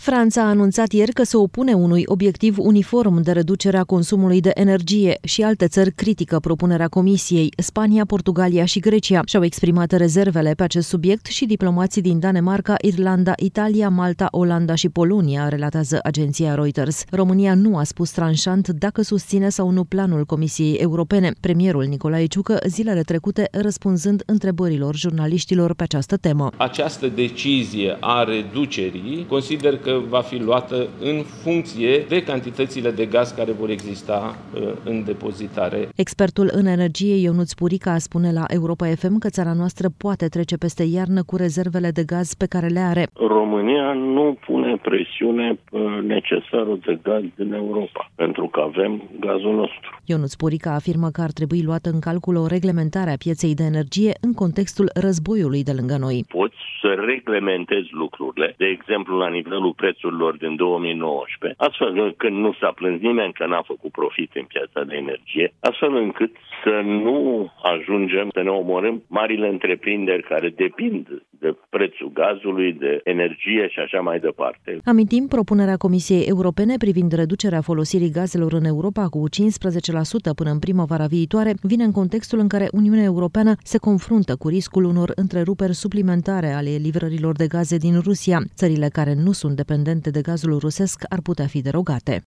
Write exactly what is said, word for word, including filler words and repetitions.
Franța a anunțat ieri că se opune unui obiectiv uniform de reducere a consumului de energie și alte țări critică propunerea Comisiei. Spania, Portugalia și Grecia și-au exprimat rezervele pe acest subiect și diplomații din Danemarca, Irlanda, Italia, Malta, Olanda și Polonia, relatează agenția Reuters. România nu a spus tranșant dacă susține sau nu planul Comisiei Europene. Premierul Nicolae Ciucă zilele trecute răspunzând întrebărilor jurnaliștilor pe această temă. Această decizie a reducerii consider că va fi luată în funcție de cantitățile de gaz care vor exista în depozitare. Expertul în energie Ionuț Purica spune la Europa F M că țara noastră poate trece peste iarnă cu rezervele de gaz pe care le are. România nu pune presiune pe necesarul de gaz din Europa, pentru că avem gazul nostru. Ionuț Purica afirmă că ar trebui luată în calcul o reglementare a pieței de energie în contextul războiului de lângă noi. Poți să reglementezi lucrurile, de exemplu la nivelul prețurilor din două mii nouăsprezece, astfel că nu s-a plâns nimeni că n-a făcut profit în piața de energie, astfel încât să nu ajungem să ne omorâm marile întreprinderi care depind de prețul gazului, de energie și așa mai departe. Amintim, propunerea Comisiei Europene privind reducerea folosirii gazelor în Europa cu cincisprezece la sută până în primăvara viitoare vine în contextul în care Uniunea Europeană se confruntă cu riscul unor întreruperi suplimentare ale livrărilor de gaze din Rusia. Țările care nu sunt dependente de gazul rusesc ar putea fi derogate.